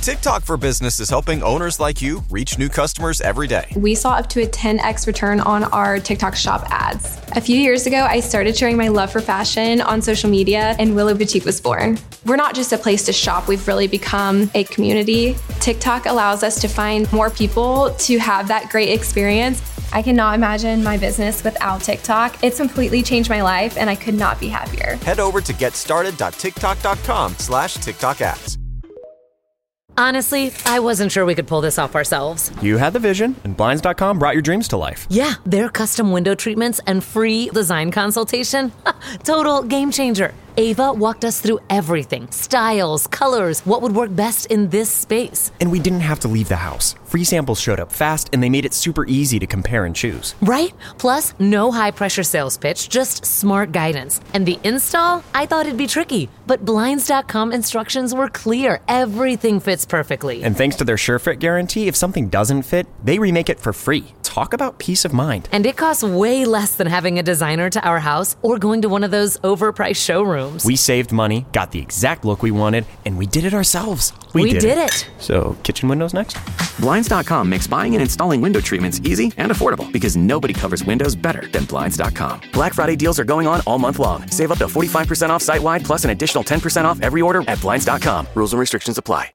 TikTok for Business is helping owners like you reach new customers every day. We saw up to a 10x return on our TikTok shop ads. A few years ago, I started sharing my love for fashion on social media, and Willow Boutique was born. We're not just a place to shop, we've really become a community. TikTok allows us to find more people to have that great experience. I cannot imagine my business without TikTok. It's completely changed my life, and I could not be happier. Head over to getstarted.tiktok.com/TikTok ads. Honestly, I wasn't sure we could pull this off ourselves. You had the vision, and Blinds.com brought your dreams to life. Yeah, their custom window treatments and free design consultation. Total game changer. Ava walked us through everything. Styles, colors, what would work best in this space. And we didn't have to leave the house. Free samples showed up fast, and they made it super easy to compare and choose. Right? Plus, no high-pressure sales pitch, just smart guidance. And the install? I thought it'd be tricky, but Blinds.com instructions were clear. Everything fits perfectly. And thanks to their SureFit guarantee, if something doesn't fit, they remake it for free. Talk about peace of mind. And it costs way less than having a designer to our house or going to one of those overpriced showrooms. We saved money, got the exact look we wanted, and we did it ourselves. We did it. So, kitchen windows next? Blinds.com makes buying and installing window treatments easy and affordable because nobody covers windows better than Blinds.com. Black Friday deals are going on all month long. Save up to 45% off site-wide plus an additional 10% off every order at Blinds.com. Rules and restrictions apply.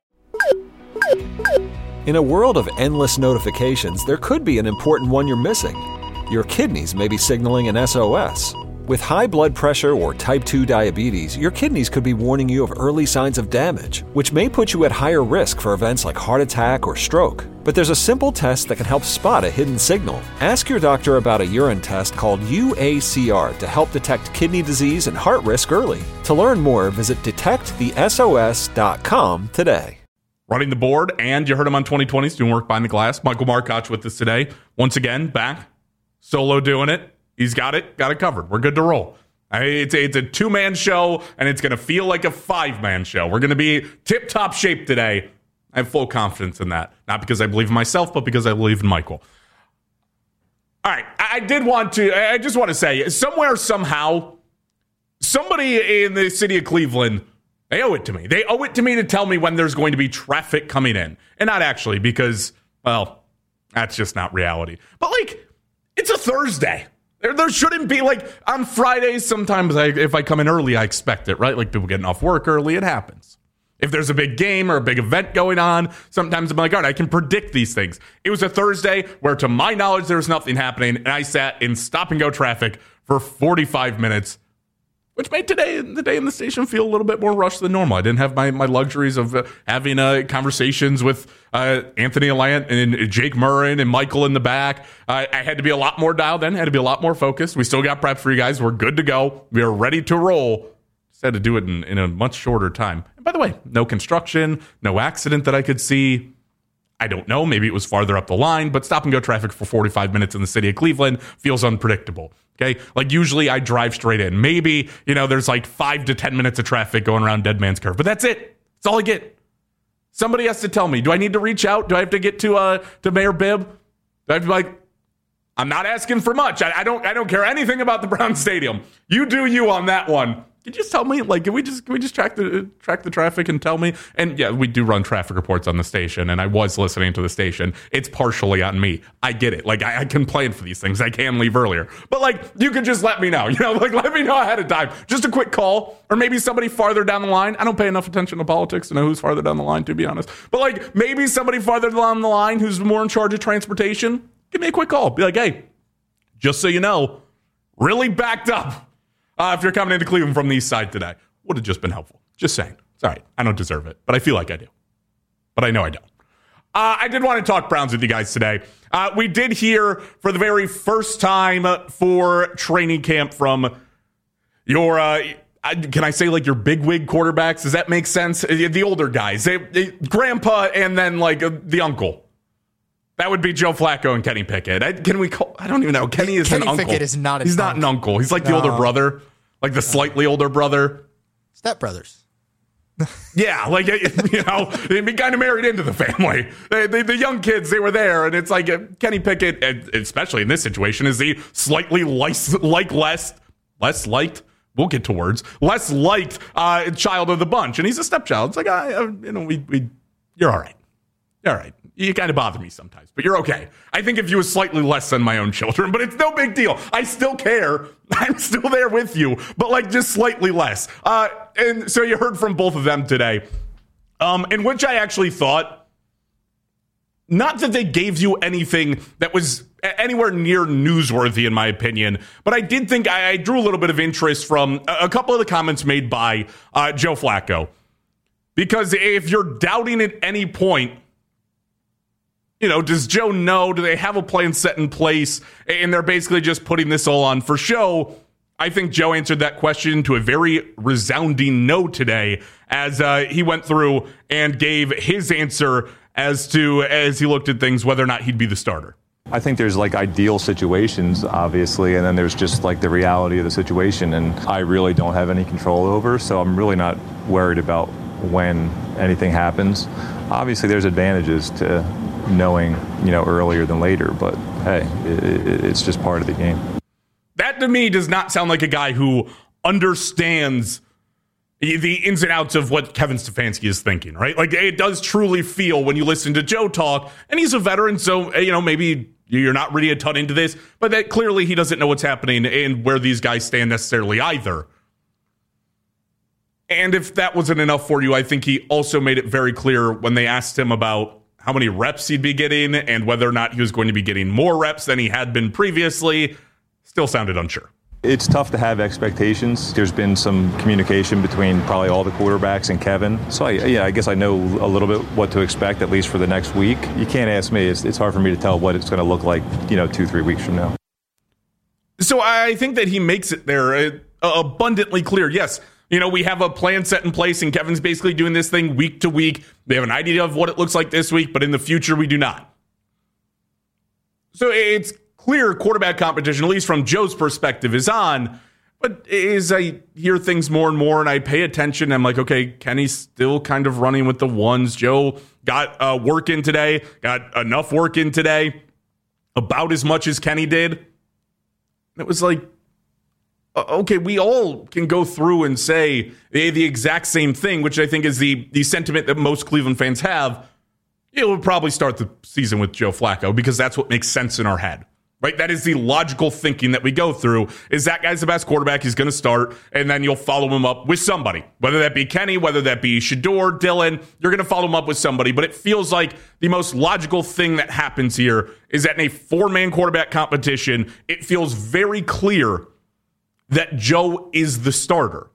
In a world of endless notifications, there could be an important one you're missing. Your kidneys may be signaling an SOS. With high blood pressure or type 2 diabetes, your kidneys could be warning you of early signs of damage, which may put you at higher risk for events like heart attack or stroke. But there's a simple test that can help spot a hidden signal. Ask your doctor about a urine test called UACR to help detect kidney disease and heart risk early. To learn more, visit detectthesos.com today. Running the board, and you heard him on 2020s doing work behind the glass. Michael Markoch with us today. Once again, back, solo doing it. He's got it covered. We're good to roll. It's a two-man show, and it's going to feel like a five-man show. We're going to be tip-top shape today. I have full confidence in that. Not because I believe in myself, but because I believe in Michael. All right, I just want to say, somewhere, somehow, somebody in the city of Cleveland, they owe it to me. They owe it to me to tell me when there's going to be traffic coming in. And not actually, because, well, that's just not reality. But, it's a Thursday. There shouldn't be, on Fridays, sometimes if I come in early, I expect it, right? People getting off work early, it happens. If there's a big game or a big event going on, sometimes I'm like, all right, I can predict these things. It was a Thursday where, to my knowledge, there was nothing happening, and I sat in stop-and-go traffic for 45 minutes, which made the day in the station feel a little bit more rushed than normal. I didn't have my luxuries of having conversations with Anthony Allant and Jake Murrin and Michael in the back. I had to be a lot more dialed in, had to be a lot more focused. We still got prep for you guys. We're good to go. We are ready to roll. Just had to do it in a much shorter time. And by the way, no construction, no accident that I could see. I don't know. Maybe it was farther up the line, but stop-and-go traffic for 45 minutes in the city of Cleveland feels unpredictable. Okay, usually I drive straight in. Maybe, there's 5 to 10 minutes of traffic going around Dead Man's Curve, but that's it. That's all I get. Somebody has to tell me. Do I need to reach out? Do I have to get to Mayor Bibb? Do I have to be I'm not asking for much. I don't care anything about the Brown Stadium. You do you on that one. Can you just tell me? Can we just track the traffic and tell me? And yeah, we do run traffic reports on the station, and I was listening to the station. It's partially on me. I get it. I can plan for these things. I can leave earlier, but you could just let me know. Let me know ahead of time. Just a quick call, or maybe somebody farther down the line. I don't pay enough attention to politics to know who's farther down the line, to be honest. But maybe somebody farther down the line who's more in charge of transportation. Give me a quick call. Be like, hey, just so you know, really backed up. If you're coming into Cleveland from the east side today, would have just been helpful. Just saying. It's all right. I don't deserve it, but I feel like I do. But I know I don't. I did want to talk Browns with you guys today. We did hear for the very first time for training camp from your, can I say your bigwig quarterbacks? Does that make sense? The older guys, grandpa and then the uncle. That would be Joe Flacco and Kenny Pickett. Can we call? I don't even know. Kenny is an uncle. Kenny Pickett is not. He's not an uncle. He's the older brother, the slightly older brother. Step brothers. Yeah, he kind of married into the family. The young kids, they were there, and it's Kenny Pickett, especially in this situation, is the slightly less liked. We'll get to words. Less liked child of the bunch, and he's a stepchild. It's we You're all right. You're all right. You kind of bother me sometimes, but you're okay. I think if you was slightly less than my own children, but it's no big deal. I still care. I'm still there with you, but like just slightly less. And so you heard from both of them today, in which I actually thought, not that they gave you anything that was anywhere near newsworthy, in my opinion, but I did think I drew a little bit of interest from a couple of the comments made by Joe Flacco. Because if you're doubting at any point, does Joe know? Do they have a plan set in place? And they're basically just putting this all on for show. I think Joe answered that question to a very resounding no today as he went through and gave his answer as he looked at things, whether or not he'd be the starter. I think there's like ideal situations, obviously, and then there's just like the reality of the situation, and I really don't have any control over, so I'm really not worried about when anything happens. Obviously, there's advantages to knowing, earlier than later, but hey, it's just part of the game. That to me does not sound like a guy who understands the ins and outs of what Kevin Stefanski is thinking, right? Like it does truly feel when you listen to Joe talk, and he's a veteran, so maybe you're not really a ton into this, but that clearly he doesn't know what's happening and where these guys stand necessarily either. And if that wasn't enough for you, I think he also made it very clear when they asked him about how many reps he'd be getting and whether or not he was going to be getting more reps than he had been previously, still sounded unsure. It's tough to have expectations. There's been some communication between probably all the quarterbacks and Kevin. So, I guess I know a little bit what to expect, at least for the next week. You can't ask me. It's hard for me to tell what it's going to look like, 2-3 weeks from now. So I think that he makes it there abundantly clear. Yes, we have a plan set in place, and Kevin's basically doing this thing week to week. They have an idea of what it looks like this week, but in the future, we do not. So it's clear quarterback competition, at least from Joe's perspective, is on. But as I hear things more and more and I pay attention, I'm like, okay, Kenny's still kind of running with the ones. Joe got work in today, got enough work in today, about as much as Kenny did. It was like, okay, we all can go through and say the exact same thing, which I think is the sentiment that most Cleveland fans have. It will probably start the season with Joe Flacco because that's what makes sense in our head, right? That is the logical thinking that we go through is that guy's the best quarterback. He's going to start, and then you'll follow him up with somebody, whether that be Kenny, whether that be Shedeur, Dylan. You're going to follow him up with somebody, but it feels like the most logical thing that happens here is that in a four-man quarterback competition, it feels very clear that Joe is the starter.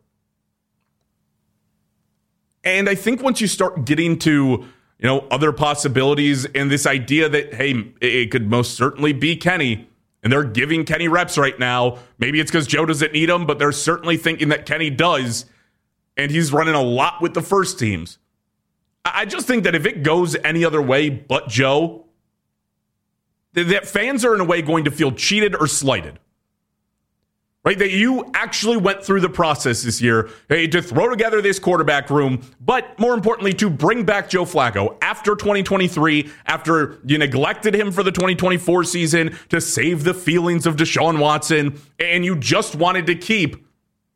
And I think once you start getting to, other possibilities and this idea that, hey, it could most certainly be Kenny, and they're giving Kenny reps right now. Maybe it's because Joe doesn't need them, but they're certainly thinking that Kenny does, and he's running a lot with the first teams. I just think that if it goes any other way but Joe, that fans are in a way going to feel cheated or slighted. Right, that you actually went through the process this year to throw together this quarterback room, but more importantly, to bring back Joe Flacco after 2023, after you neglected him for the 2024 season to save the feelings of Deshaun Watson, and you just wanted to keep,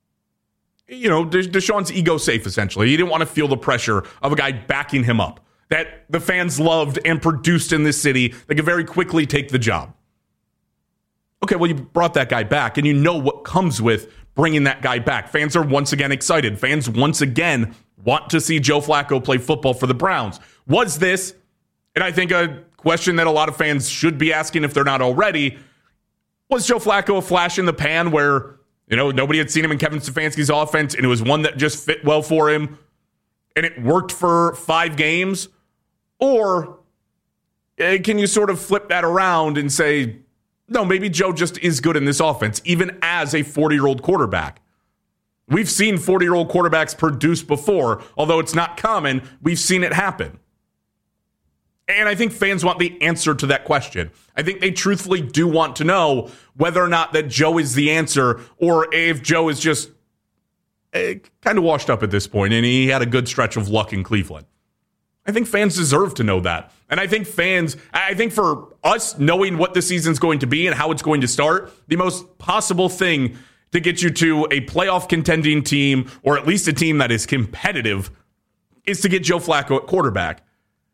Deshaun's ego safe, essentially. You didn't want to feel the pressure of a guy backing him up that the fans loved and produced in this city that could very quickly take the job. Okay, well, you brought that guy back, and you know what comes with bringing that guy back. Fans are once again excited. Fans once again want to see Joe Flacco play football for the Browns. Was this, and I think a question that a lot of fans should be asking if they're not already, was Joe Flacco a flash in the pan where, nobody had seen him in Kevin Stefanski's offense, and it was one that just fit well for him, and it worked for 5 games? Or can you sort of flip that around and say, no, maybe Joe just is good in this offense, even as a 40-year-old quarterback. We've seen 40-year-old quarterbacks produce before, although it's not common. We've seen it happen. And I think fans want the answer to that question. I think they truthfully do want to know whether or not that Joe is the answer, or if Joe is just kind of washed up at this point and he had a good stretch of luck in Cleveland. I think fans deserve to know that. And I think for us knowing what the season's going to be and how it's going to start, the most possible thing to get you to a playoff contending team, or at least a team that is competitive, is to get Joe Flacco at quarterback.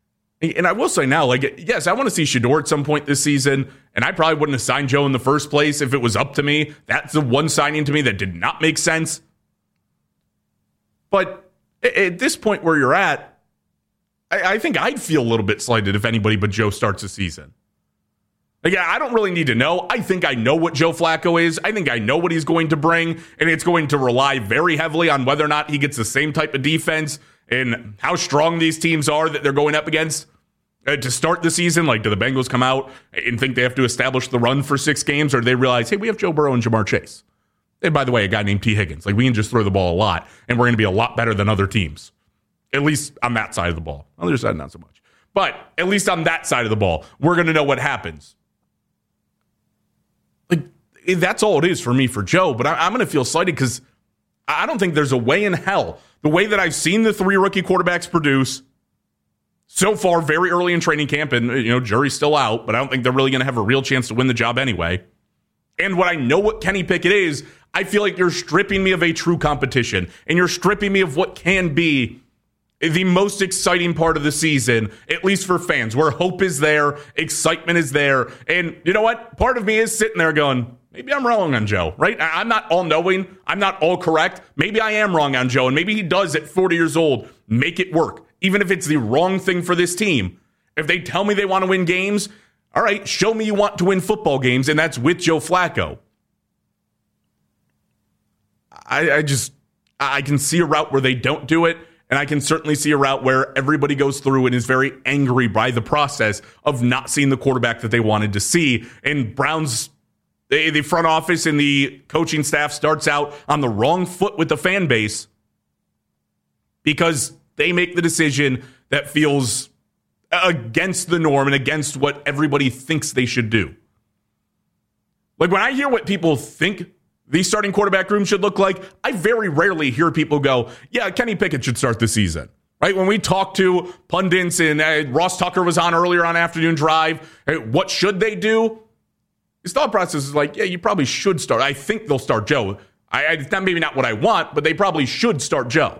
And I will say now, like, yes, I want to see Shedeur at some point this season, and I probably wouldn't have signed Joe in the first place if it was up to me. That's the one signing to me that did not make sense. But at this point where you're at, I think I'd feel a little bit slighted if anybody but Joe starts the season. Like, I don't really need to know. I think I know what Joe Flacco is. I think I know what he's going to bring, and it's going to rely very heavily on whether or not he gets the same type of defense and how strong these teams are that they're going up against. To start the season, like, do the Bengals come out and think they have to establish the run for 6 games, or do they realize, hey, we have Joe Burrow and Jamar Chase? And by the way, a guy named T. Higgins. Like, we can just throw the ball a lot, and we're going to be a lot better than other teams. At least on that side of the ball. Other side, not so much. But at least on that side of the ball, we're going to know what happens. Like, that's all it is for me for Joe, but I'm going to feel slighted because I don't think there's a way in hell, the way that I've seen the 3 rookie quarterbacks produce so far, very early in training camp, and, jury's still out, but I don't think they're really going to have a real chance to win the job anyway. And when I know what Kenny Pickett is, I feel like you're stripping me of a true competition, and you're stripping me of what can be the most exciting part of the season, at least for fans, where hope is there, excitement is there. And you know what? Part of me is sitting there going, maybe I'm wrong on Joe, right? I'm not all-knowing. I'm not all correct. Maybe I am wrong on Joe, and maybe he does at 40 years old make it work. Even if it's the wrong thing for this team. If they tell me they want to win games, all right, show me you want to win football games, and that's with Joe Flacco. I can see a route where they don't do it, and I can certainly see a route where everybody goes through and is very angry by the process of not seeing the quarterback that they wanted to see. And Browns, the front office and the coaching staff starts out on the wrong foot with the fan base because they make the decision that feels against the norm and against what everybody thinks they should do. Like, when I hear what people think the starting quarterback room should look like, I very rarely hear people go, yeah, Kenny Pickett should start the season. Right? When we talk to pundits, and Ross Tucker was on earlier on Afternoon Drive, what should they do? His thought process is like, yeah, you probably should start. I think they'll start Joe. It's not maybe not what I want, but they probably should start Joe.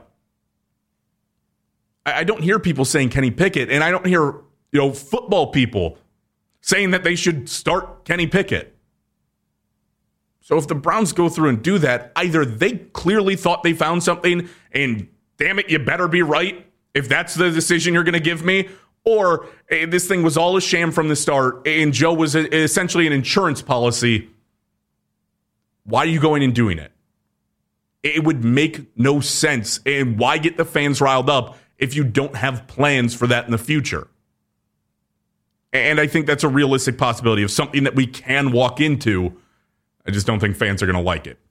I don't hear people saying Kenny Pickett, and I don't hear football people saying that they should start Kenny Pickett. So if the Browns go through and do that, either they clearly thought they found something, and damn it, you better be right if that's the decision you're going to give me, or this thing was all a sham from the start, and Joe was essentially an insurance policy. Why are you going and doing it? It would make no sense, and why get the fans riled up if you don't have plans for that in the future? And I think that's a realistic possibility of something that we can walk into. I just don't think fans are going to like it.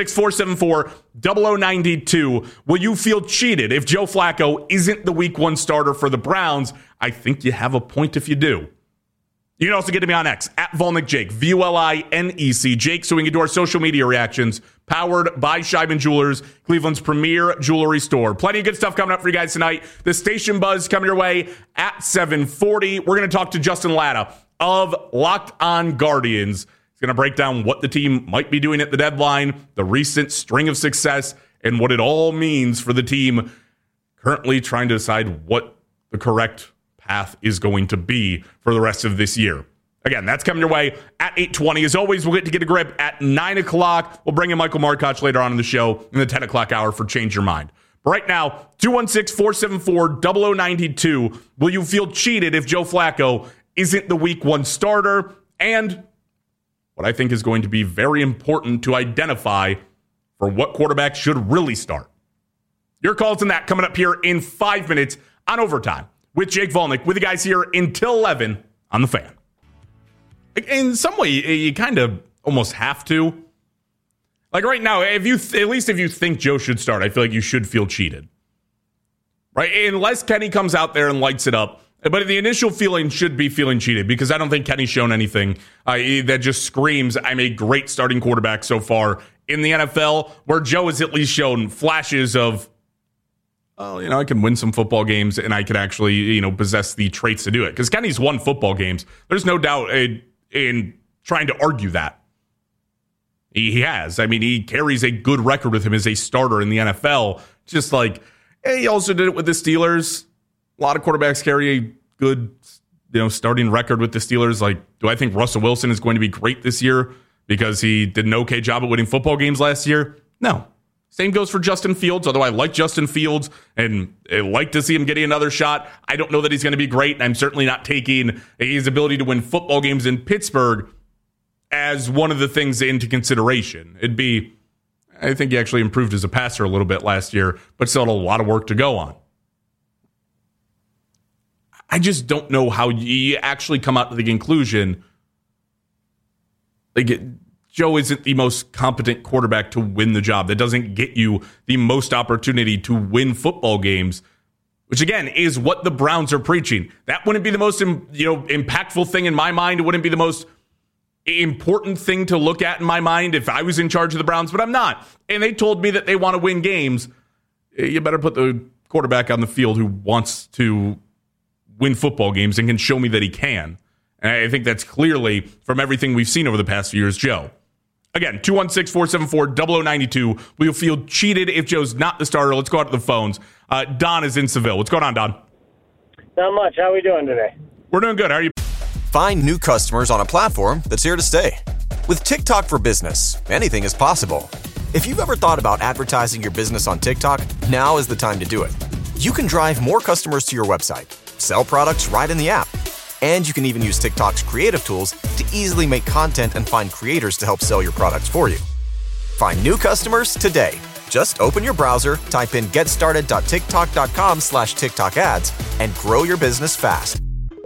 216-474-0092. Will you feel cheated if Joe Flacco isn't the week 1 starter for the Browns? I think you have a point if you do. You can also get to me on X, at Volnick Jake, VULINEC Jake, so we can do our social media reactions, powered by Scheiben Jewelers, Cleveland's premier jewelry store. Plenty of good stuff coming up for you guys tonight. The Station Buzz coming your way at 7:40. We're going to talk to Justin Latta of Locked On Guardians. He's going to break down what the team might be doing at the deadline, the recent string of success, and what it all means for the team currently trying to decide what the correct path is going to be for the rest of this year. Again, that's coming your way at 8:20. As always, we'll get a grip at 9 o'clock. We'll bring in Michael Markoch later on in the show in the 10 o'clock hour for Change Your Mind. But right now, 216-474-0092. Will you feel cheated if Joe Flacco isn't the week 1 starter? And what I think is going to be very important to identify for what quarterback should really start. Your calls on that coming up here in 5 minutes on Overtime with Jake Volnick, with you guys here until 11 on The Fan. In some way, you kind of almost have to. Like right now, at least if you think Joe should start, I feel like you should feel cheated. Right? Unless Kenny comes out there and lights it up. But the initial feeling should be feeling cheated, because I don't think Kenny's shown anything that just screams, I'm a great starting quarterback so far in the NFL, where Joe has at least shown flashes of, I can win some football games and I can actually, possess the traits to do it. Because Kenny's won football games. There's no doubt in trying to argue that. He has. I mean, he carries a good record with him as a starter in the NFL. Just like, he also did it with the Steelers. A lot of quarterbacks carry a good, starting record with the Steelers. Like, do I think Russell Wilson is going to be great this year because he did an okay job at winning football games last year? No. Same goes for Justin Fields, although I like Justin Fields and I like to see him getting another shot. I don't know that he's going to be great, and I'm certainly not taking his ability to win football games in Pittsburgh as one of the things into consideration. I think he actually improved as a passer a little bit last year, but still had a lot of work to go on. I just don't know how you actually come out to the conclusion Joe isn't the most competent quarterback to win the job. That doesn't get you the most opportunity to win football games, which again is what the Browns are preaching. That wouldn't be the most impactful thing in my mind. It wouldn't be the most important thing to look at in my mind if I was in charge of the Browns, but I'm not. And they told me that they want to win games. You better put the quarterback on the field who wants to win football games and can show me that he can. And I think that's clearly, from everything we've seen over the past few years, Joe. Again, 216-474-0092. We'll feel cheated if Joe's not the starter. Let's go out to the phones. Don is in Seville. What's going on, Don? Not much. How are we doing today? We're doing good. How are you? Find new customers on a platform that's here to stay. With TikTok for Business, anything is possible. If you've ever thought about advertising your business on TikTok, now is the time to do it. You can drive more customers to your website, sell products right in the app, and you can even use TikTok's creative tools to easily make content and find creators to help sell your products for you. Find new customers today. Just open your browser, type in getstarted.tiktok.com/TikTok ads, and grow your business fast.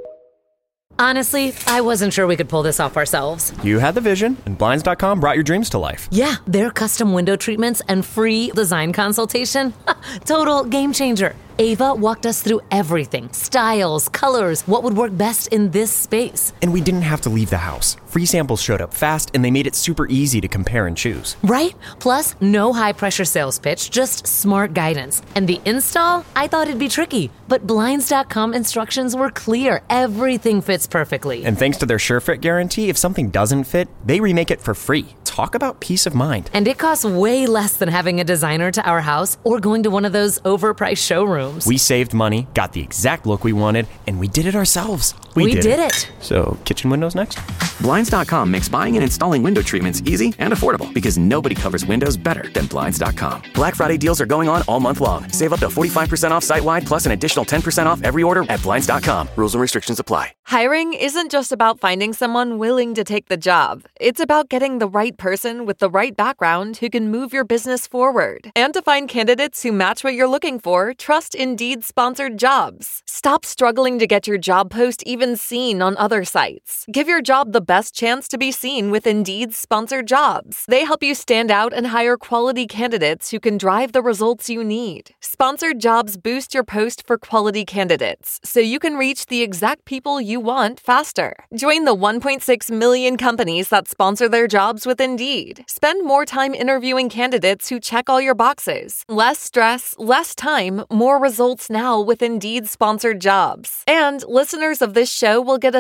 Honestly, I wasn't sure we could pull this off ourselves. You had the vision, and Blinds.com brought your dreams to life. Yeah, their custom window treatments and free design consultation. Total game changer. Ava walked us through everything. Styles, colors, what would work best in this space. And we didn't have to leave the house. Free samples showed up fast, and they made it super easy to compare and choose. Right? Plus, no high-pressure sales pitch, just smart guidance. And the install? I thought it'd be tricky, but Blinds.com instructions were clear. Everything fits perfectly. And thanks to their SureFit guarantee, if something doesn't fit, they remake it for free. Talk about peace of mind. And it costs way less than having a designer to our house or going to one of those overpriced showrooms. We saved money, got the exact look we wanted, and we did it ourselves. We did it. So, kitchen windows next? Blinds.com makes buying and installing window treatments easy and affordable because nobody covers windows better than Blinds.com. Black Friday deals are going on all month long. Save up to 45% off site-wide plus an additional 10% off every order at Blinds.com. Rules and restrictions apply. Hiring isn't just about finding someone willing to take the job. It's about getting the right person with the right background who can move your business forward. And to find candidates who match what you're looking for, trust Indeed-sponsored jobs. Stop struggling to get your job post even seen on other sites. Give your job the best chance to be seen with Indeed-sponsored jobs. They help you stand out and hire quality candidates who can drive the results you need. Sponsored jobs boost your post for quality candidates, so you can reach the exact people you want faster. Join the 1.6 million companies that sponsor their jobs with Indeed. Spend more time interviewing candidates who check all your boxes. Less stress, less time, more results now with Indeed-sponsored jobs. And listeners of this show will get a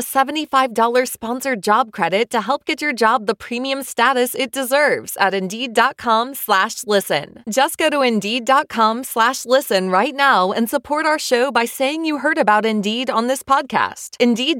$75 sponsored job credit to help get your job the premium status it deserves at Indeed.com/listen. Just go to Indeed.com/listen right now and support our show by saying you heard about Indeed on this podcast.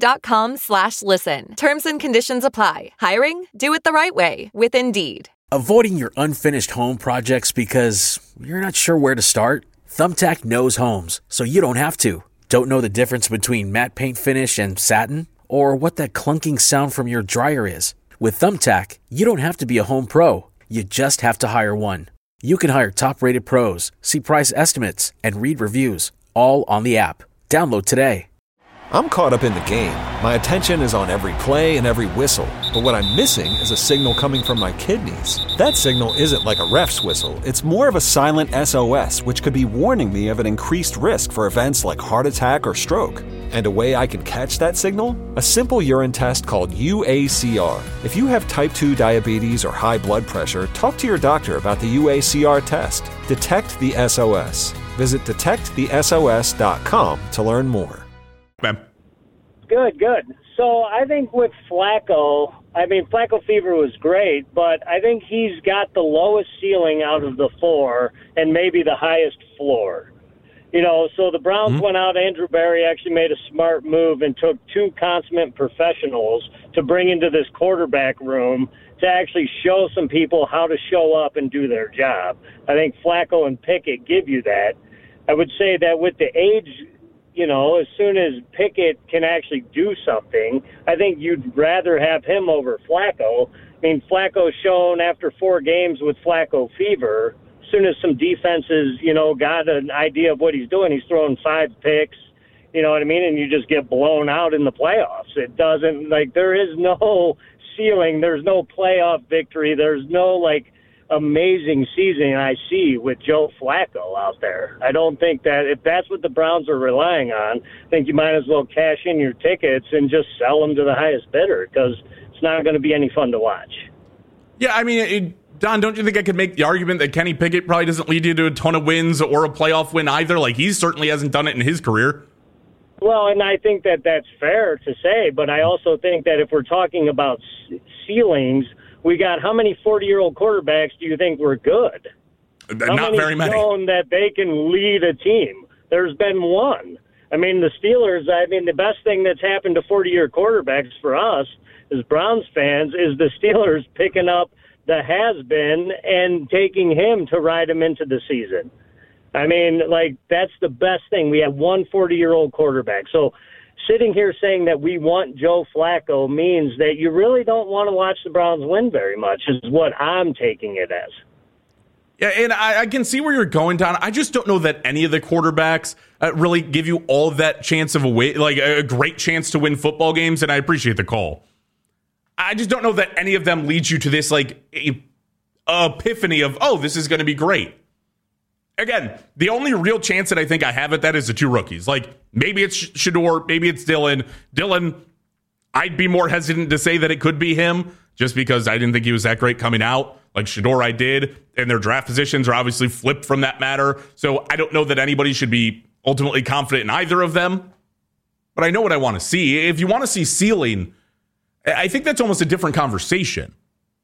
Indeed.com/listen. Terms and conditions apply. Hiring? Do it the right way with Indeed. Avoiding your unfinished home projects because you're not sure where to start? Thumbtack knows homes, so you don't have to. Don't know the difference between matte paint finish and satin? Or what that clunking sound from your dryer is? With Thumbtack, you don't have to be a home pro. You just have to hire one. You can hire top-rated pros, see price estimates, and read reviews, all on the app. Download today. I'm caught up in the game. My attention is on every play and every whistle. But what I'm missing is a signal coming from my kidneys. That signal isn't like a ref's whistle. It's more of a silent SOS, which could be warning me of an increased risk for events like heart attack or stroke. And a way I can catch that signal? A simple urine test called UACR. If you have type 2 diabetes or high blood pressure, talk to your doctor about the UACR test. Detect the SOS. Visit detectthesos.com to learn more. Good. So I think with Flacco, Flacco fever was great, but I think he's got the lowest ceiling out of the four and maybe the highest floor. So the Browns went out. Andrew Berry actually made a smart move and took 2 consummate professionals to bring into this quarterback room to actually show some people how to show up and do their job. I think Flacco and Pickett give you that. I would say that with the age, as soon as Pickett can actually do something, I think you'd rather have him over Flacco. I mean, Flacco's shown after 4 games with Flacco fever. As soon as some defenses, got an idea of what he's doing, he's throwing 5 picks, you know what I mean? And you just get blown out in the playoffs. It doesn't, there is no ceiling. There's no playoff victory. There's no, amazing season I see with Joe Flacco out there. I don't think that if that's what the Browns are relying on, I think you might as well cash in your tickets and just sell them to the highest bidder because it's not going to be any fun to watch. Yeah, I mean, Don, don't you think I could make the argument that Kenny Pickett probably doesn't lead you to a ton of wins or a playoff win either? He certainly hasn't done it in his career. Well, and I think that that's fair to say, but I also think that if we're talking about ceilings, we got how many 40-year-old quarterbacks do you think were good? Not very many. Shown that they can lead a team? There's been one. I mean, the Steelers, the best thing that's happened to 40-year quarterbacks for us as Browns fans is the Steelers picking up the has-been and taking him to ride him into the season. I mean, that's the best thing. We have one 40-year-old quarterback. So sitting here saying that we want Joe Flacco means that you really don't want to watch the Browns win very much is what I'm taking it as. Yeah, and I can see where you're going, Don. I just don't know that any of the quarterbacks really give you all of that chance of a great chance to win football games, and I appreciate the call. I just don't know that any of them leads you to this epiphany of, this is going to be great. Again, the only real chance that I think I have at that is the 2 rookies. Maybe it's Shedeur, maybe it's Dillon. Dillon, I'd be more hesitant to say that it could be him just because I didn't think he was that great coming out. Shedeur, I did, and their draft positions are obviously flipped from that matter. So I don't know that anybody should be ultimately confident in either of them. But I know what I want to see. If you want to see ceiling, I think that's almost a different conversation.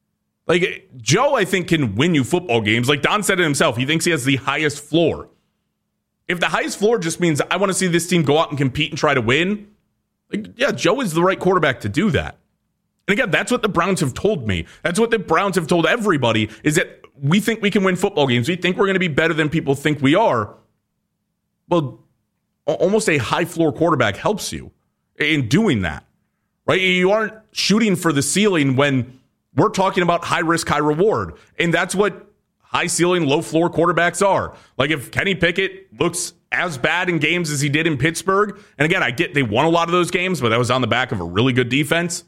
Joe, I think, can win you football games. Don said it himself. He thinks he has the highest floor. If the highest floor just means I want to see this team go out and compete and try to win, Joe is the right quarterback to do that. And again, that's what the Browns have told me. That's what the Browns have told everybody, is that we think we can win football games. We think we're going to be better than people think we are. Well, almost a high floor quarterback helps you in doing that, right? You aren't shooting for the ceiling when we're talking about high risk, high reward. And that's what high ceiling, low floor quarterbacks are. If Kenny Pickett looks as bad in games as he did in Pittsburgh, and again, I get they won a lot of those games, but that was on the back of a really good defense.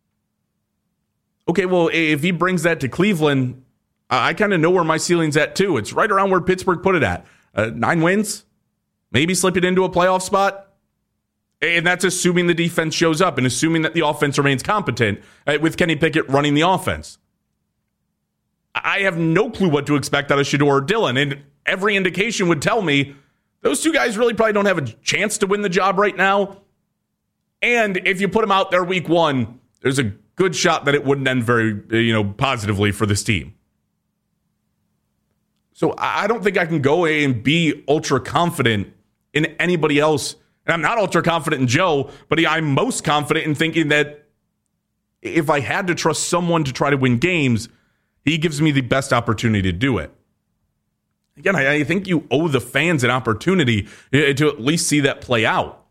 Okay, well, if he brings that to Cleveland, I kind of know where my ceiling's at too. It's right around where Pittsburgh put it at. 9 wins, maybe slip it into a playoff spot. And that's assuming the defense shows up and assuming that the offense remains competent with Kenny Pickett running the offense. I have no clue what to expect out of Shedeur or Dillon, and every indication would tell me those 2 guys really probably don't have a chance to win the job right now. And if you put them out there week 1, there's a good shot that it wouldn't end very, positively for this team. So I don't think I can go and be ultra confident in anybody else. And I'm not ultra confident in Joe, but I'm most confident in thinking that if I had to trust someone to try to win games, he gives me the best opportunity to do it. Again, I think you owe the fans an opportunity to at least see that play out.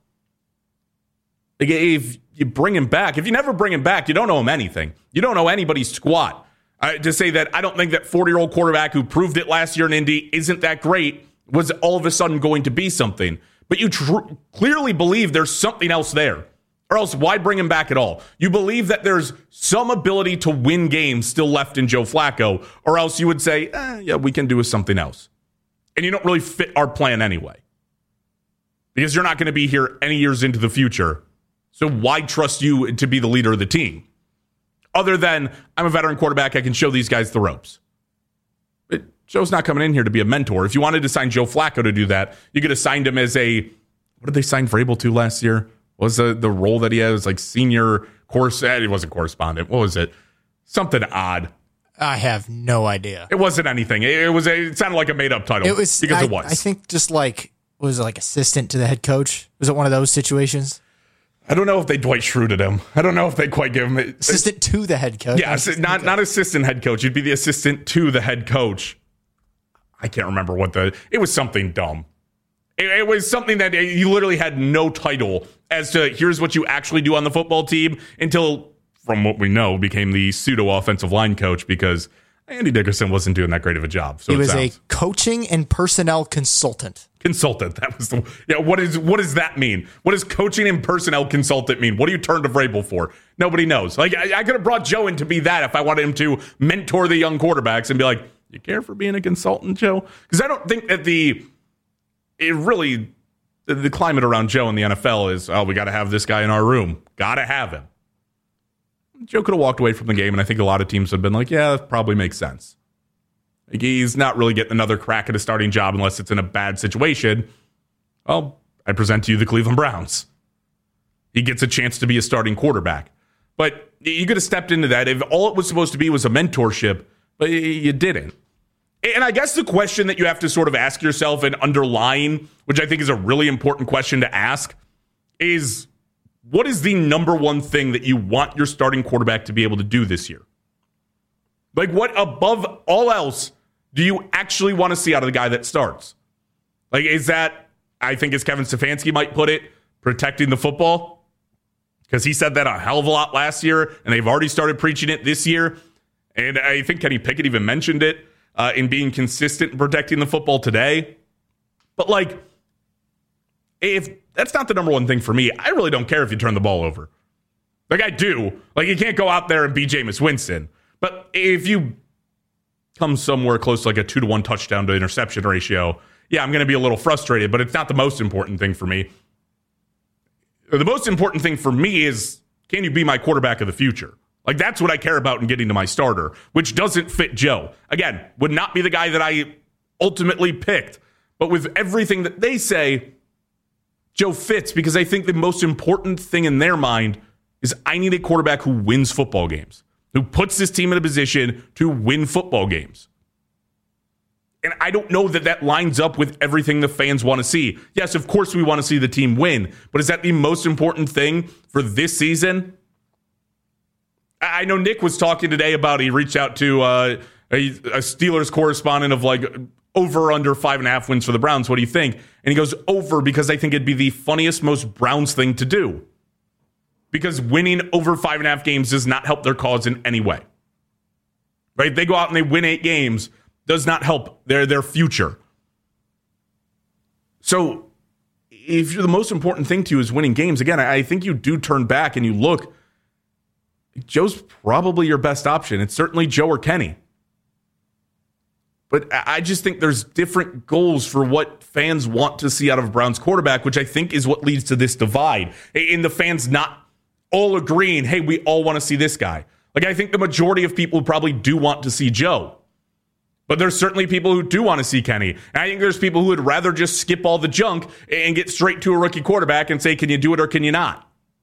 If you bring him back, if you never bring him back, you don't owe him anything. You don't owe anybody squat. To say that I don't think that 40-year-old quarterback who proved it last year in Indy isn't that great was all of a sudden going to be something. But you clearly believe there's something else there. Or else why bring him back at all? You believe that there's some ability to win games still left in Joe Flacco. Or else you would say, we can do with something else. And you don't really fit our plan anyway. Because you're not going to be here any years into the future. So why trust you to be the leader of the team? Other than, I'm a veteran quarterback, I can show these guys the ropes. But Joe's not coming in here to be a mentor. If you wanted to sign Joe Flacco to do that, you could have signed him as what did they sign Vrabel to last year? What was the role that he had? It was senior it wasn't correspondent. What was it? Something odd. I have no idea. It wasn't anything. It sounded like a made up title. It was because it was. I think just was it like assistant to the head coach? Was it one of those situations? I don't know if they Dwight Schruded him. I don't know if they quite give him assistant to the head coach. Yeah, not assistant head coach. You'd be the assistant to the head coach. I can't remember it was something dumb. It was something that you literally had no title as to here's what you actually do on the football team until, from what we know, became the pseudo offensive line coach because Andy Dickerson wasn't doing that great of a job. So he was a coaching and personnel consultant. That was what does that mean? What does coaching and personnel consultant mean? What do you turn to Vrabel for? Nobody knows. Like I could have brought Joe in to be that if I wanted him to mentor the young quarterbacks and be like, you care for being a consultant, Joe? Because I don't think that the climate around Joe in the NFL is, we got to have this guy in our room. Got to have him. Joe could have walked away from the game, and I think a lot of teams have been like, yeah, that probably makes sense. Like, he's not really getting another crack at a starting job unless it's in a bad situation. Well, I present to you the Cleveland Browns. He gets a chance to be a starting quarterback. But you could have stepped into that if all it was supposed to be was a mentorship, but you didn't. And I guess the question that you have to sort of ask yourself and underline, which I think is a really important question to ask, is what is the number one thing that you want your starting quarterback to be able to do this year? Like, what above all else do you actually want to see out of the guy that starts? Like, is that, I think as Kevin Stefanski might put it, protecting the football? Because he said that a hell of a lot last year, and they've already started preaching it this year. And I think Kenny Pickett even mentioned it in being consistent in protecting the football today. But, like, if that's not the number one thing for me, I really don't care if you turn the ball over. Like, I do. Like, you can't go out there and be Jameis Winston. But if you come somewhere close to like a 2-to-1 touchdown to interception ratio, yeah, I'm going to be a little frustrated, but it's not the most important thing for me. The most important thing for me is, can you be my quarterback of the future? Like, that's what I care about in getting to my starter, which doesn't fit Joe. Again, would not be the guy that I ultimately picked. But with everything that they say, Joe fits because I think the most important thing in their mind is I need a quarterback who wins football games, who puts this team in a position to win football games. And I don't know that that lines up with everything the fans want to see. Yes, of course we want to see the team win, but is that the most important thing for this season? I know Nick was talking today about, he reached out to a Steelers correspondent of like over or under 5.5 wins for the Browns. What do you think? And he goes over because I think it'd be the funniest, most Browns thing to do. Because winning over 5.5 games does not help their cause in any way. Right? They go out and they win 8 games, does not help their future. So if the most important thing to you is winning games, again, I think you do turn back and you look, Joe's probably your best option. It's certainly Joe or Kenny. But I just think there's different goals for what fans want to see out of a Browns quarterback, which I think is what leads to this divide. In the fans not all agreeing, hey, we all want to see this guy. Like, I think the majority of people probably do want to see Joe. But there's certainly people who do want to see Kenny. And I think there's people who would rather just skip all the junk and get straight to a rookie quarterback and say, can you do it or can you not?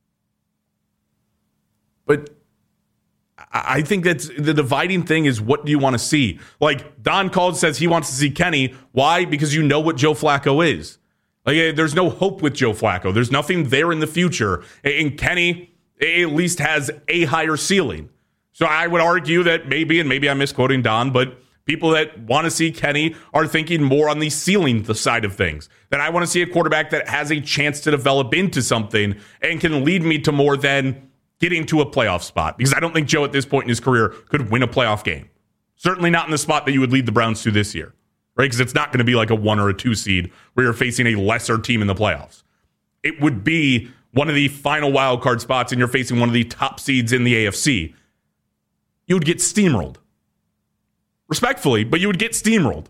But I think that's the dividing thing is, what do you want to see? Like, Don Cald says he wants to see Kenny. Why? Because you know what Joe Flacco is. Like, there's no hope with Joe Flacco. There's nothing there in the future. And Kenny at least has a higher ceiling. So I would argue that maybe, and maybe I'm misquoting Don, but people that want to see Kenny are thinking more on the ceiling side of things. That I want to see a quarterback that has a chance to develop into something and can lead me to more than getting to a playoff spot. Because I don't think Joe at this point in his career could win a playoff game. Certainly not in the spot that you would lead the Browns to this year. Right? Because it's not going to be like a 1 or a 2 seed where you're facing a lesser team in the playoffs. It would be one of the final wild card spots and you're facing one of the top seeds in the AFC. You would get steamrolled. Respectfully, but you would get steamrolled.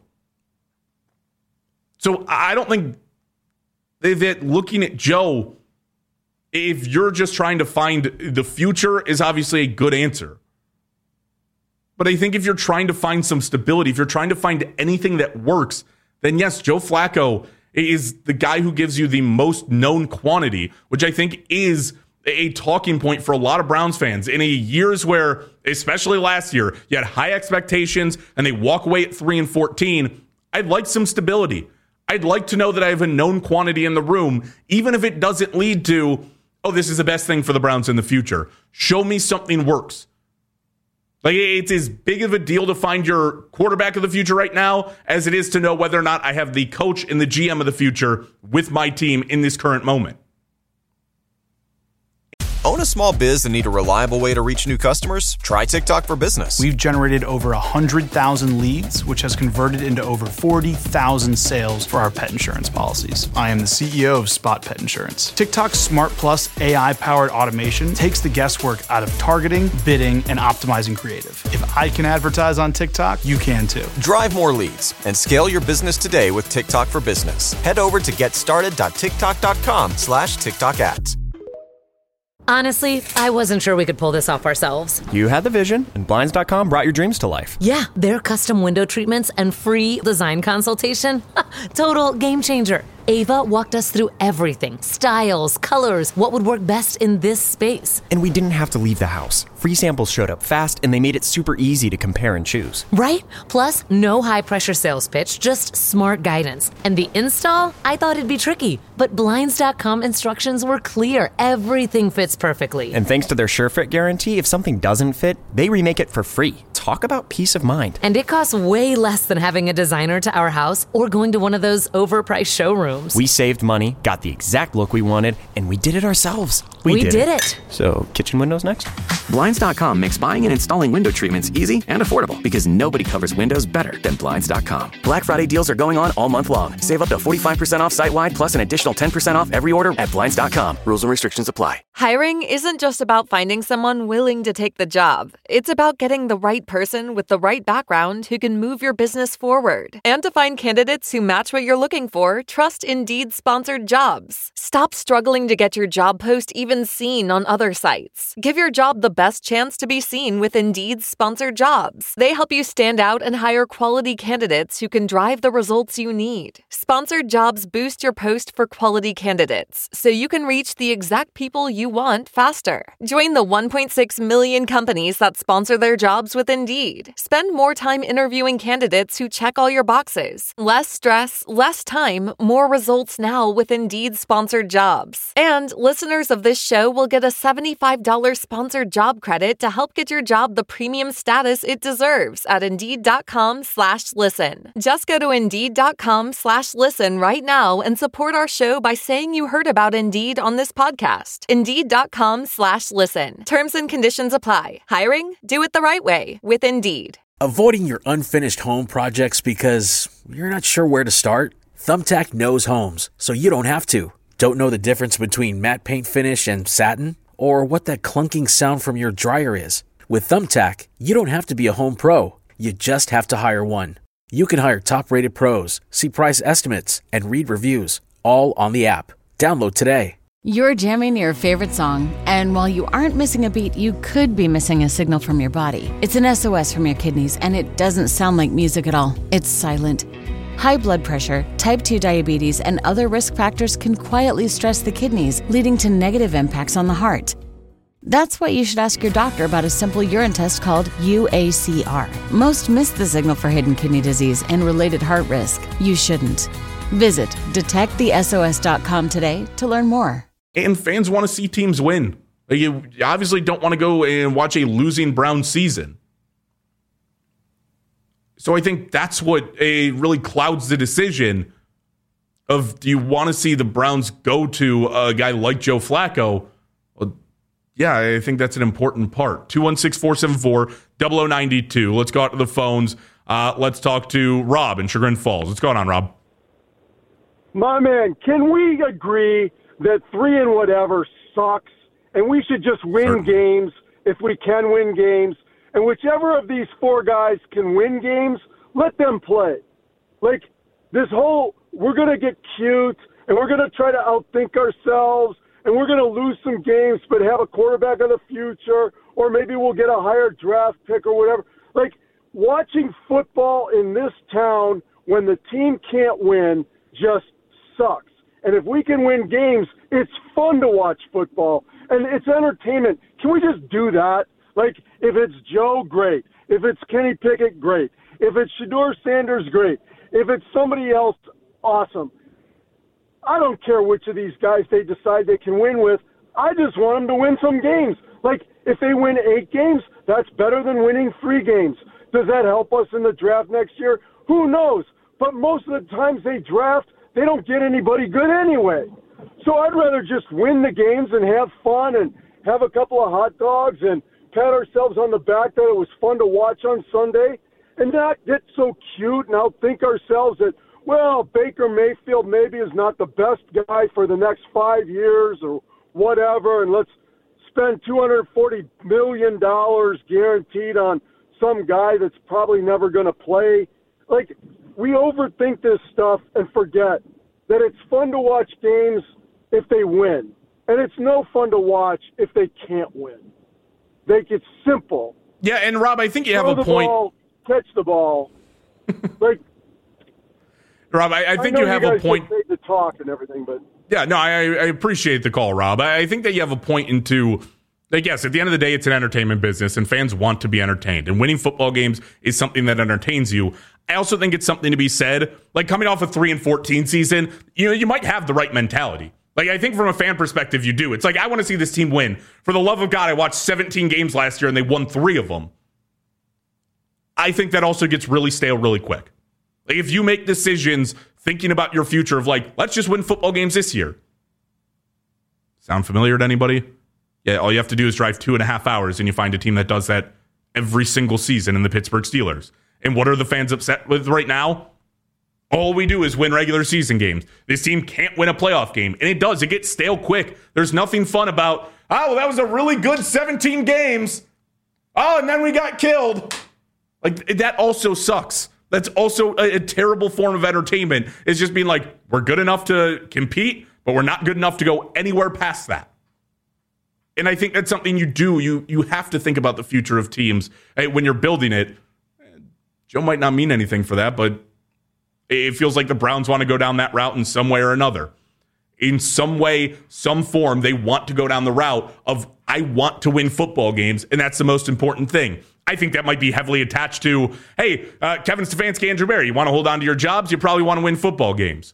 So I don't think that looking at Joe, if you're just trying to find the future, is obviously a good answer. But I think if you're trying to find some stability, if you're trying to find anything that works, then yes, Joe Flacco is the guy who gives you the most known quantity, which I think is a talking point for a lot of Browns fans. In a years where, especially last year, you had high expectations and they walk away at 3-14, I'd like some stability. I'd like to know that I have a known quantity in the room, even if it doesn't lead to, oh, this is the best thing for the Browns in the future. Show me something works. Like, it's as big of a deal to find your quarterback of the future right now as it is to know whether or not I have the coach and the GM of the future with my team in this current moment. Own a small biz and need a reliable way to reach new customers? Try TikTok for Business. We've generated over 100,000 leads, which has converted into over 40,000 sales for our pet insurance policies. I am the CEO of Spot Pet Insurance. TikTok's Smart Plus AI-powered automation takes the guesswork out of targeting, bidding, and optimizing creative. If I can advertise on TikTok, you can too. Drive more leads and scale your business today with TikTok for Business. Head over to getstarted.tiktok.com/TikTok ads. Honestly, I wasn't sure we could pull this off ourselves. You had the vision, and Blinds.com brought your dreams to life. Yeah, their custom window treatments and free design consultation. Total game changer. Ava walked us through everything. Styles, colors, what would work best in this space. And we didn't have to leave the house. Free samples showed up fast, and they made it super easy to compare and choose. Right? Plus, no high-pressure sales pitch, just smart guidance. And the install? I thought it'd be tricky, but Blinds.com instructions were clear. Everything fits perfectly. And thanks to their SureFit guarantee, if something doesn't fit, they remake it for free. Talk about peace of mind. And it costs way less than having a designer to our house or going to one of those overpriced showrooms. We saved money, got the exact look we wanted, and we did it ourselves. We did it. So, kitchen windows next? Blinds.com makes buying and installing window treatments easy and affordable because nobody covers windows better than Blinds.com. Black Friday deals are going on all month long. Save up to 45% off site-wide plus an additional 10% off every order at Blinds.com. Rules and restrictions apply. Hiring isn't just about finding someone willing to take the job. It's about getting the right person with the right background who can move your business forward. And to find candidates who match what you're looking for, trust Indeed-sponsored jobs. Stop struggling to get your job post even seen on other sites. Give your job the best chance to be seen with Indeed-sponsored jobs. They help you stand out and hire quality candidates who can drive the results you need. Sponsored jobs boost your post for quality candidates, so you can reach the exact people you want faster. Join the 1.6 million companies that sponsor their jobs with Indeed. Spend more time interviewing candidates who check all your boxes. Less stress, less time, more results now with Indeed-sponsored jobs. And listeners of this show will get a $75 sponsored job credit to help get your job the premium status it deserves at Indeed.com/listen. Just go to Indeed.com/listen right now and support our show by saying you heard about Indeed on this podcast. Indeed.com/listen. Terms and conditions apply. Hiring? Do it the right way with Indeed. Avoiding your unfinished home projects because you're not sure where to start? Thumbtack knows homes, so you don't have to. Don't know the difference between matte paint finish and satin? Or what that clunking sound from your dryer is? With Thumbtack, you don't have to be a home pro. You just have to hire one. You can hire top-rated pros, see price estimates, and read reviews, all on the app. Download today. You're jamming your favorite song, and while you aren't missing a beat, you could be missing a signal from your body. It's an SOS from your kidneys, and it doesn't sound like music at all. It's silent. High blood pressure, type 2 diabetes, and other risk factors can quietly stress the kidneys, leading to negative impacts on the heart. That's why you should ask your doctor about a simple urine test called UACR. Most miss the signal for hidden kidney disease and related heart risk. You shouldn't. Visit detectthesos.com today to learn more. And fans want to see teams win. You obviously don't want to go and watch a losing Browns season. So I think that's what really clouds the decision of, do you want to see the Browns go to a guy like Joe Flacco? Well, yeah, I think that's an important part. 216-474-0092. Let's go out to the phones. Let's talk to Rob in Chagrin Falls. What's going on, Rob? My man, can we agree that 3 and whatever sucks, and we should just win games if we can win games? And whichever of these 4 guys can win games, let them play. Like, this whole, we're going to get cute, and we're going to try to outthink ourselves, and we're going to lose some games but have a quarterback of the future, or maybe we'll get a higher draft pick or whatever. Like, watching football in this town when the team can't win just sucks. And if we can win games, it's fun to watch football, and it's entertainment. Can we just do that? Like, if it's Joe, great. If it's Kenny Pickett, great. If it's Shedeur Sanders, great. If it's somebody else, awesome. I don't care which of these guys they decide they can win with. I just want them to win some games. Like, if they win 8 games, that's better than winning 3 games. Does that help us in the draft next year? Who knows? But most of the times they draft, they don't get anybody good anyway. So I'd rather just win the games and have fun and have a couple of hot dogs and pat ourselves on the back that it was fun to watch on Sunday and not get so cute and outthink ourselves that, well, Baker Mayfield maybe is not the best guy for the next 5 years or whatever, and let's spend $240 million guaranteed on some guy that's probably never going to play. Like, we overthink this stuff and forget that it's fun to watch games if they win. And it's no fun to watch if they can't win. It's simple. Yeah, and Rob, I think you have a point. Ball, catch the ball. Like, Rob, I think you have a point. To talk and everything, but yeah, no, I appreciate the call, Rob. I think that you have a point into, like, yes, at the end of the day, it's an entertainment business, and fans want to be entertained, and winning football games is something that entertains you. I also think it's something to be said, like, coming off a 3-14 season, you might have the right mentality. Like, I think from a fan perspective, you do. It's like, I want to see this team win. For the love of God, I watched 17 games last year, and they won 3 of them. I think that also gets really stale really quick. Like, if you make decisions thinking about your future of, like, let's just win football games this year. Sound familiar to anybody? Yeah, all you have to do is drive 2.5 hours, and you find a team that does that every single season in the Pittsburgh Steelers. And what are the fans upset with right now? All we do is win regular season games. This team can't win a playoff game. And it does. It gets stale quick. There's nothing fun about, oh, that was a really good 17 games. Oh, and then we got killed. Like, that also sucks. That's also a terrible form of entertainment. It's just being like, we're good enough to compete, but we're not good enough to go anywhere past that. And I think that's something you do. You have to think about the future of teams when you're building it. Joe might not mean anything for that, but it feels like the Browns want to go down that route in some way or another. In some way, some form, they want to go down the route of, I want to win football games, and that's the most important thing. I think that might be heavily attached to, hey, Kevin Stefanski, Andrew Berry, you want to hold on to your jobs? You probably want to win football games.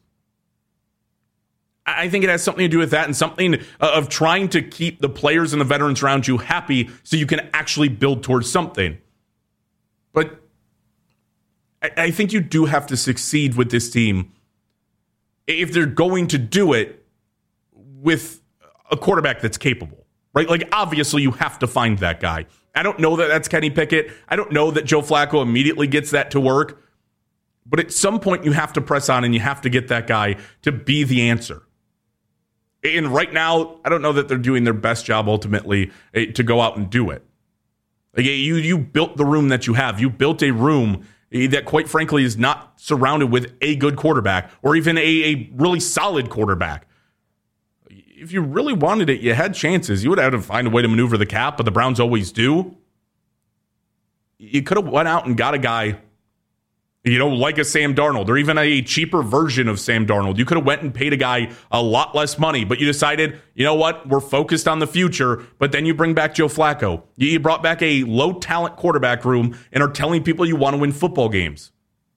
I think it has something to do with that and something of trying to keep the players and the veterans around you happy so you can actually build towards something. But I think you do have to succeed with this team if they're going to do it with a quarterback that's capable, right? Like, obviously, you have to find that guy. I don't know that that's Kenny Pickett. I don't know that Joe Flacco immediately gets that to work. But at some point, you have to press on and you have to get that guy to be the answer. And right now, I don't know that they're doing their best job ultimately to go out and do it. Like, you built the room that you have. You built a room that, quite frankly, is not surrounded with a good quarterback or even a really solid quarterback. If you really wanted it, you had chances. You would have to find a way to maneuver the cap, but the Browns always do. You could have went out and got a guy, like a Sam Darnold or even a cheaper version of Sam Darnold. You could have went and paid a guy a lot less money, but you decided, you know what, we're focused on the future, but then you bring back Joe Flacco. You brought back a low-talent quarterback room and are telling people you want to win football games.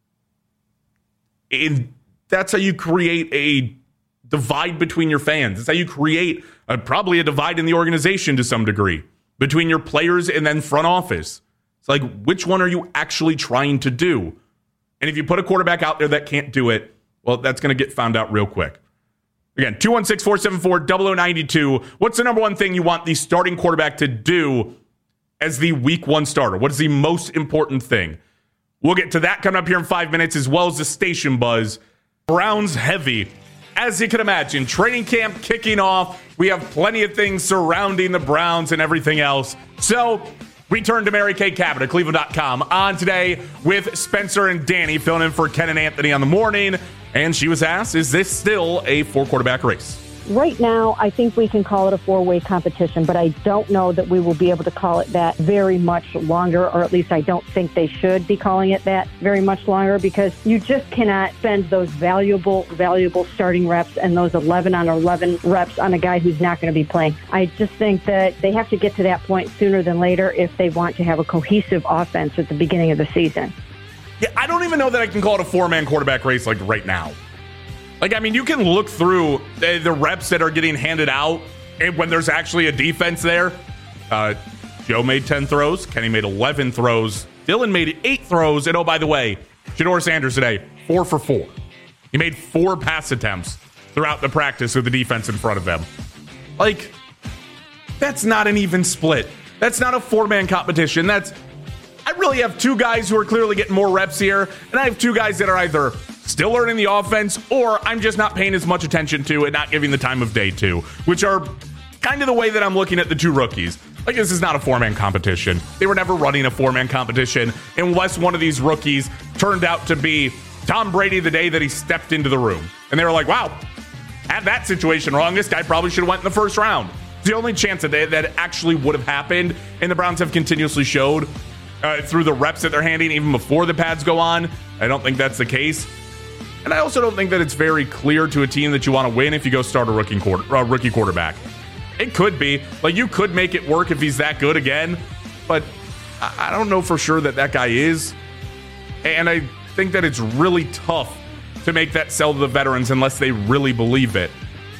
And that's how you create a divide between your fans. It's how you create probably a divide in the organization to some degree between your players and then front office. It's like, which one are you actually trying to do? And if you put a quarterback out there that can't do it, well, that's going to get found out real quick. Again, 216-474-0092. What's the number one thing you want the starting quarterback to do as the week 1 starter? What is the most important thing? We'll get to that coming up here in 5 minutes, as well as the station buzz. Browns heavy. As you can imagine, training camp kicking off. We have plenty of things surrounding the Browns and everything else. So we turn to Mary Kay Cabot at Cleveland.com on today with Spencer and Danny filling in for Ken and Anthony on the morning. And she was asked, is this still a 4-quarterback race? Right now, I think we can call it a 4-way competition, but I don't know that we will be able to call it that very much longer, or at least I don't think they should be calling it that very much longer, because you just cannot spend those valuable starting reps and those 11 on 11 reps on a guy who's not going to be playing. I just think that they have to get to that point sooner than later if they want to have a cohesive offense at the beginning of the season. Yeah, I don't even know that I can call it a 4-man quarterback race like right now. Like, I mean, you can look through the reps that are getting handed out, and when there's actually a defense there, Joe made 10 throws. Kenny made 11 throws. Dylan made 8 throws. And, oh, by the way, Jador Sanders today, 4 for 4. He made 4 pass attempts throughout the practice with the defense in front of him. Like, that's not an even split. That's not a 4-man competition. I really have 2 guys who are clearly getting more reps here, and I have 2 guys that are either still learning the offense or I'm just not paying as much attention to and not giving the time of day to, which are kind of the way that I'm looking at the 2 rookies. Like, this is not a 4-man competition. They were never running a 4-man competition unless one of these rookies turned out to be Tom Brady the day that he stepped into the room. And they were like, wow, had that situation wrong. This guy probably should have went in the first round. It's the only chance that actually would have happened. And the Browns have continuously showed through the reps that they're handing, even before the pads go on. I don't think that's the case. And I also don't think that it's very clear to a team that you want to win if you go start a rookie quarterback. It could be. Like, you could make it work if he's that good again, but I don't know for sure that guy is. And I think that it's really tough to make that sell to the veterans unless they really believe it.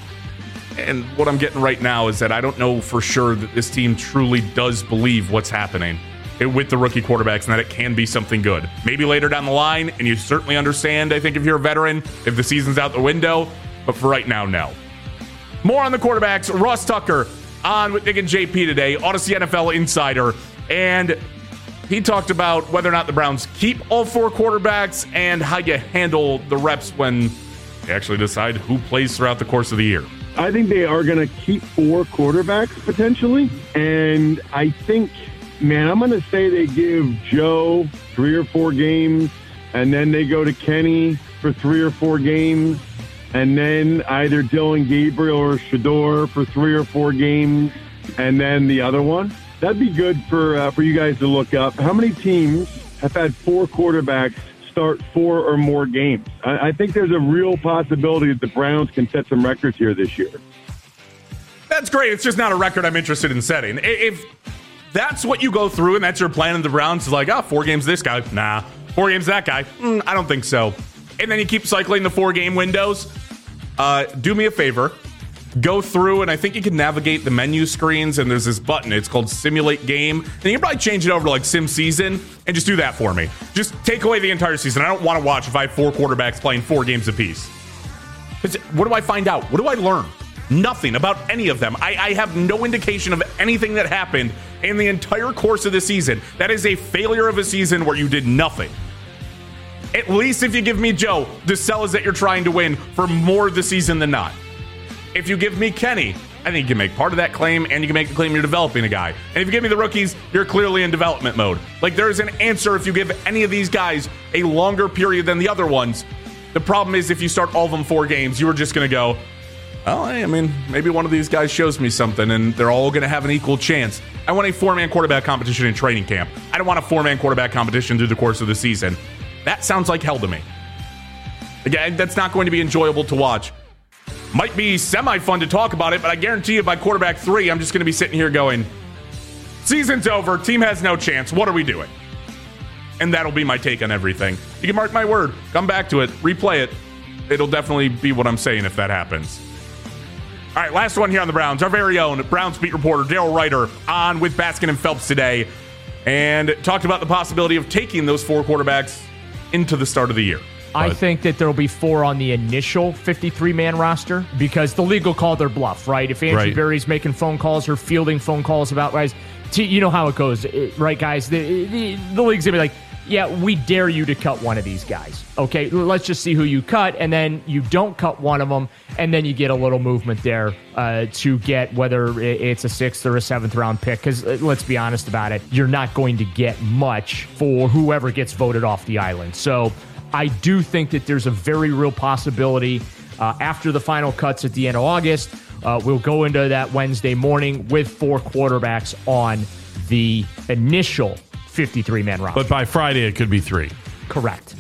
And what I'm getting right now is that I don't know for sure that this team truly does believe what's happening with the rookie quarterbacks and that it can be something good. Maybe later down the line, and you certainly understand, I think, if you're a veteran, if the season's out the window, but for right now, no. More on the quarterbacks. Ross Tucker on with Nick and JP today, Odyssey NFL Insider, and he talked about whether or not the Browns keep all 4 quarterbacks and how you handle the reps when they actually decide who plays throughout the course of the year. I think they are going to keep 4 quarterbacks potentially, and I think, man, I'm going to say they give Joe 3 or 4 games, and then they go to Kenny for 3 or 4 games, and then either Dylan Gabriel or Shador for 3 or 4 games, and then the other one. That'd be good for you guys to look up. How many teams have had 4 quarterbacks start 4 or more games? I think there's a real possibility that the Browns can set some records here this year. That's great. It's just not a record I'm interested in setting. If that's what you go through and that's your plan in the Browns, is like, 4 games this guy. Nah. 4 games that guy. I don't think so. And then you keep cycling the 4-game windows. Do me a favor. Go through, and I think you can navigate the menu screens, and there's this button. It's called Simulate Game. And you can probably change it over to like Sim Season and just do that for me. Just take away the entire season. I don't want to watch if I have 4 quarterbacks playing 4 games apiece. What do I find out? What do I learn? Nothing about any of them. I have no indication of anything that happened in the entire course of the season. That is a failure of a season where you did nothing. At least if you give me Joe, the sell is that you're trying to win for more of the season than not. If you give me Kenny, I think you can make part of that claim, and you can make the claim you're developing a guy. And if you give me the rookies, you're clearly in development mode. Like, there's an answer if you give any of these guys a longer period than the other ones. The problem is if you start all of them 4 games, you are just going to go, well, I mean, maybe one of these guys shows me something, and they're all going to have an equal chance. I want a 4-man quarterback competition in training camp. I don't want a 4-man quarterback competition through the course of the season. That sounds like hell to me. Again, that's not going to be enjoyable to watch. Might be semi-fun to talk about it, but I guarantee you by quarterback 3, I'm just going to be sitting here going, season's over, team has no chance, what are we doing? And that'll be my take on everything. You can mark my word, come back to it, replay it. It'll definitely be what I'm saying if that happens. All right, last one here on the Browns. Our very own Browns beat reporter Daryl Ryder on with Baskin and Phelps today and talked about the possibility of taking those 4 quarterbacks into the start of the year. I think that there will be 4 on the initial 53-man roster because the league will call their bluff, right? If Andrew Berry's making phone calls or fielding phone calls about guys, you know how it goes, right, guys? The league's going to be like, yeah, we dare you to cut one of these guys. Okay, let's just see who you cut, and then you don't cut one of them, and then you get a little movement there to get whether it's a 6th or a 7th round pick, because let's be honest about it, you're not going to get much for whoever gets voted off the island. So I do think that there's a very real possibility after the final cuts at the end of August, we'll go into that Wednesday morning with 4 quarterbacks on the initial 53-man roster. But by Friday, it could be 3. Correct.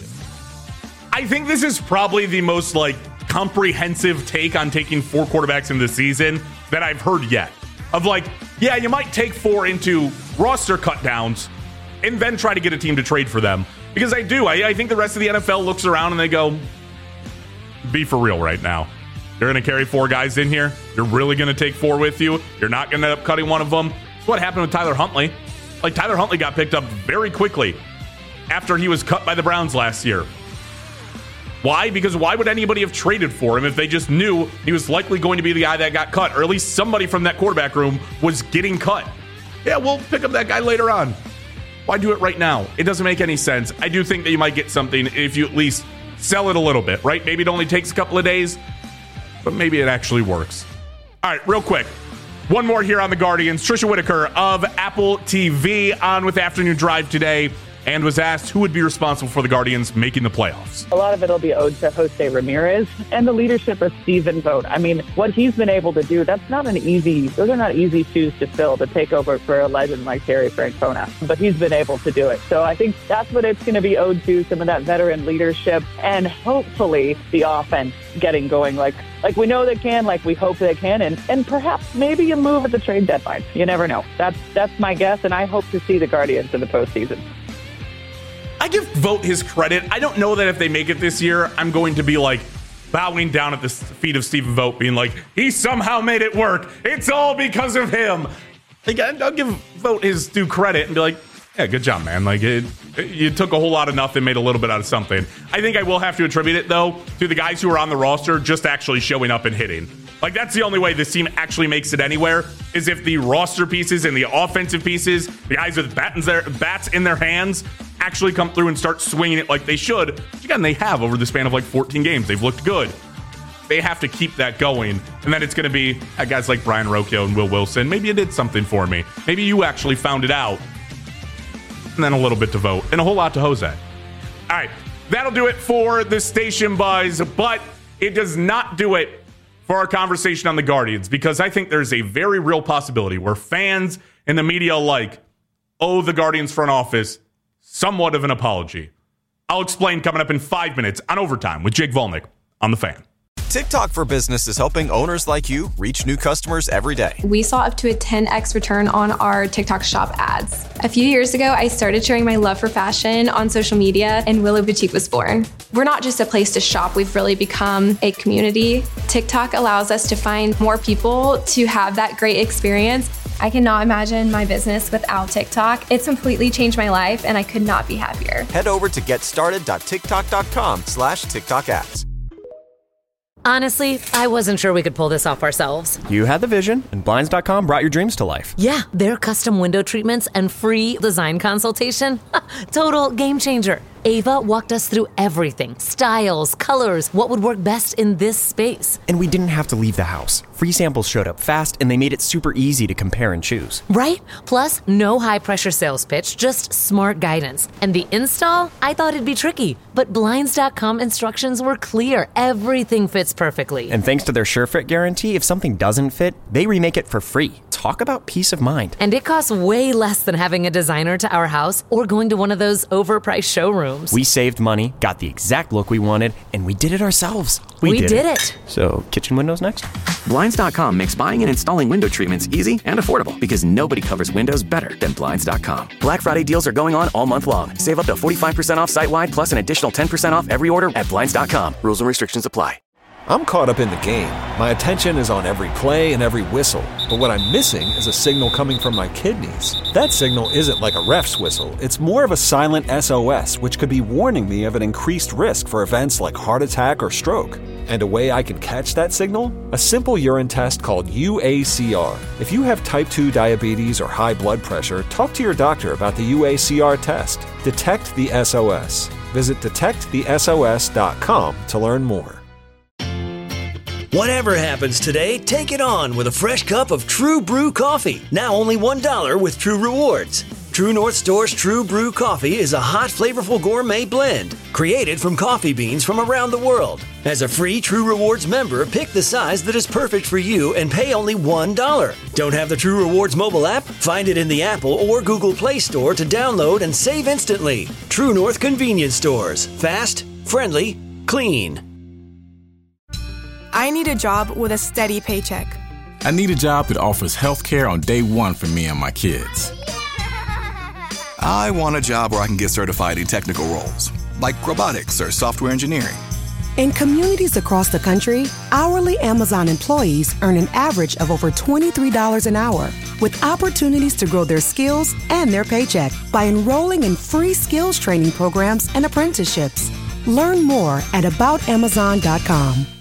I think this is probably the most comprehensive take on taking 4 quarterbacks in the season that I've heard yet. Of yeah, you might take 4 into roster cut downs and then try to get a team to trade for them. Because I think the rest of the NFL looks around and they go, be for real right now. You're going to carry 4 guys in here. You're really going to take 4 with you. You're not going to end up cutting one of them. That's what happened with Tyler Huntley. Like, Tyler Huntley got picked up very quickly after he was cut by the Browns last year. Why? Because why would anybody have traded for him if they just knew he was likely going to be the guy that got cut, or at least somebody from that quarterback room was getting cut? Yeah, we'll pick up that guy later on. Why do it right now? It doesn't make any sense. I do think that you might get something if you at least sell it a little bit, right? Maybe it only takes a couple of days, but maybe it actually works. All right, real quick. One more here on the Guardians. Trisha Whitaker of Apple TV on with Afternoon Drive today, and was asked who would be responsible for the Guardians making the playoffs. A lot of it will be owed to Jose Ramirez and the leadership of Stephen Vogt. I mean, what he's been able to do, those are not easy shoes to fill, to take over for a legend like Terry Francona. But he's been able to do it. So I think that's what it's going to be owed to, some of that veteran leadership, and hopefully the offense getting going like we know they can, like we hope they can, and perhaps maybe a move at the trade deadline. You never know. That's my guess, and I hope to see the Guardians in the postseason. I give Vogt his credit. I don't know that if they make it this year, I'm going to be like bowing down at the feet of Stephen Vogt, being like, he somehow made it work. It's all because of him. Like, I'll give Vogt his due credit and be like, yeah, good job, man. Like, you took a whole lot of nothing, made a little bit out of something. I think I will have to attribute it, though, to the guys who are on the roster just actually showing up and hitting. Like, that's the only way this team actually makes it anywhere, is if the roster pieces and the offensive pieces, the guys with bats in their hands, actually come through and start swinging it like they should. Which, again, they have over the span of like 14 games. They've looked good. They have to keep that going. And then it's going to be guys like Brian Rocchio and Will Wilson. Maybe you did something for me. Maybe you actually found it out. And then a little bit to Vogt and a whole lot to Jose. All right, that'll do it for the Station Buzz, but it does not do it for our conversation on the Guardians, because I think there's a very real possibility where fans and the media alike owe the Guardians front office somewhat of an apology. I'll explain coming up in 5 minutes on Overtime with Jake Volnick on The Fan. TikTok for Business is helping owners like you reach new customers every day. We saw up to a 10x return on our TikTok shop ads. A few years ago, I started sharing my love for fashion on social media, and Willow Boutique was born. We're not just a place to shop, we've really become a community. TikTok allows us to find more people to have that great experience. I cannot imagine my business without TikTok. It's completely changed my life, and I could not be happier. Head over to getstarted.tiktok.com/TikTok ads. Honestly, I wasn't sure we could pull this off ourselves. You had the vision, and Blinds.com brought your dreams to life. Yeah, their custom window treatments and free design consultation. Total game changer. Ava walked us through everything. Styles, colors, what would work best in this space. And we didn't have to leave the house. Free samples showed up fast, and they made it super easy to compare and choose. Right? Plus, no high-pressure sales pitch, just smart guidance. And the install? I thought it'd be tricky, but Blinds.com instructions were clear. Everything fits perfectly. And thanks to their SureFit guarantee, if something doesn't fit, they remake it for free. Talk about peace of mind. And it costs way less than having a designer to our house or going to one of those overpriced showrooms. We saved money, got the exact look we wanted, and we did it ourselves. We did it. So, kitchen windows next? Blinds.com makes buying and installing window treatments easy and affordable because nobody covers windows better than Blinds.com. Black Friday deals are going on all month long. Save up to 45% off site-wide plus an additional 10% off every order at Blinds.com. Rules and restrictions apply. I'm caught up in the game. My attention is on every play and every whistle. But what I'm missing is a signal coming from my kidneys. That signal isn't like a ref's whistle. It's more of a silent SOS, which could be warning me of an increased risk for events like heart attack or stroke. And a way I can catch that signal? A simple urine test called UACR. If you have type 2 diabetes or high blood pressure, talk to your doctor about the UACR test. Detect the SOS. Visit detectthesos.com to learn more. Whatever happens today, take it on with a fresh cup of True Brew coffee. Now only $1 with True Rewards. True North Store's True Brew coffee is a hot, flavorful gourmet blend created from coffee beans from around the world. As a free True Rewards member, pick the size that is perfect for you and pay only $1. Don't have the True Rewards mobile app? Find it in the Apple or Google Play Store to download and save instantly. True North Convenience Stores. Fast, friendly, clean. I need a job with a steady paycheck. I need a job that offers health care on day one for me and my kids. I want a job where I can get certified in technical roles, like robotics or software engineering. In communities across the country, hourly Amazon employees earn an average of over $23 an hour, with opportunities to grow their skills and their paycheck by enrolling in free skills training programs and apprenticeships. Learn more at aboutamazon.com.